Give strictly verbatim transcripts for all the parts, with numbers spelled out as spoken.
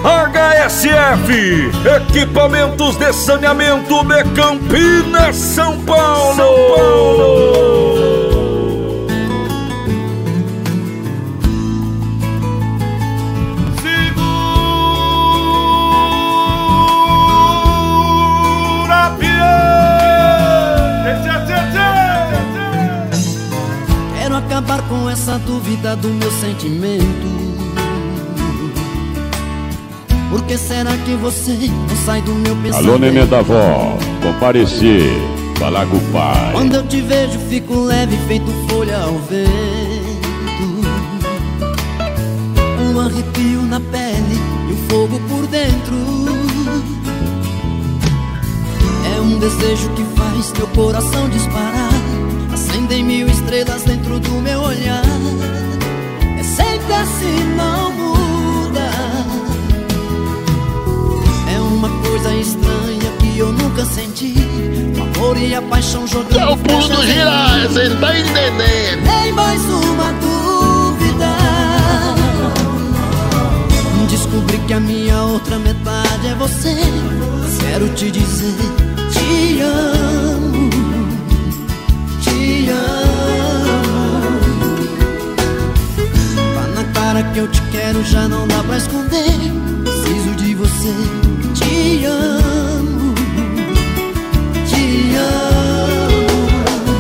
H S F, equipamentos de saneamento de Campinas, São Paulo. São Paulo. Quero acabar com essa dúvida do meu sentimento. Por que será que você não sai do meu pensamento? Alô, neném da avó, comparecer, falar com o pai. Quando eu te vejo fico leve, feito folha ao vento. Um arrepio na pele e o fogo por dentro. É um desejo que faz meu coração disparar. Acendem mil estrelas dentro do meu olhar. É sempre assim, não muda. É uma coisa estranha que eu nunca senti. O amor e a paixão jogando. É o pulo do girar, você não tá entendendo. Nem mais uma dúvida. Descobri que a minha outra metade é você. Quero te dizer, te amo. Te amo. Tá na cara que eu te quero, já não dá pra esconder. Preciso de você. Te amo. Te amo.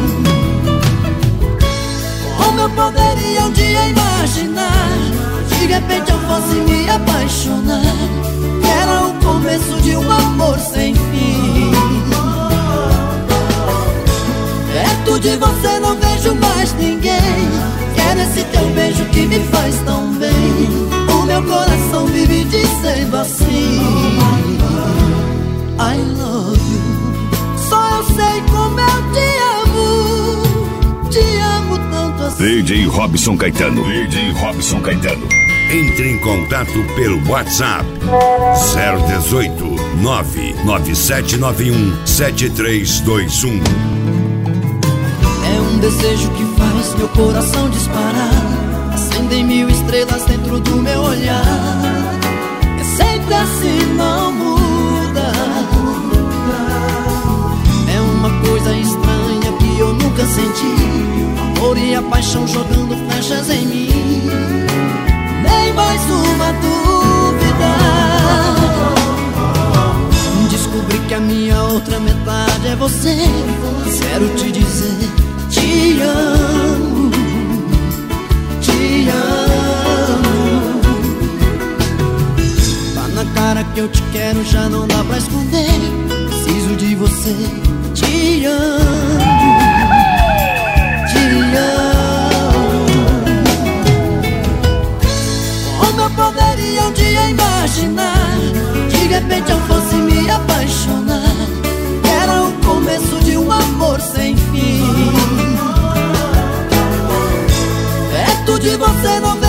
Como eu poderia um dia imaginar de repente eu fosse me apaixonar? Era o começo de um amor sem fim. Perto de você não vejo mais ninguém. Quero esse teu beijo que me faz tão bem. O meu coração vive dizendo assim, I love you. Só eu sei como eu te amo. Te amo tanto assim. D J Robson Caetano. D J Robson Caetano. Entre em contato pelo WhatsApp zero dezoito, nove nove sete nove um, sete três dois um. É um desejo que faz meu coração disparar. Acendem mil estrelas dentro do meu olhar. É sempre assim, não muda. É uma coisa estranha que eu nunca senti. O amor e a paixão jogando flechas em mim. Nem mais uma dúvida. Descobri que a minha outra metade é você. Quero te dizer, te amo. Te amo. Tá na cara que eu te quero, já não dá pra esconder. Preciso de você. Te amo. Te amo. Como eu poderia um dia imaginar de repente eu fosse me apaixonar? Era o começo de um amor sem fim. Perto de você não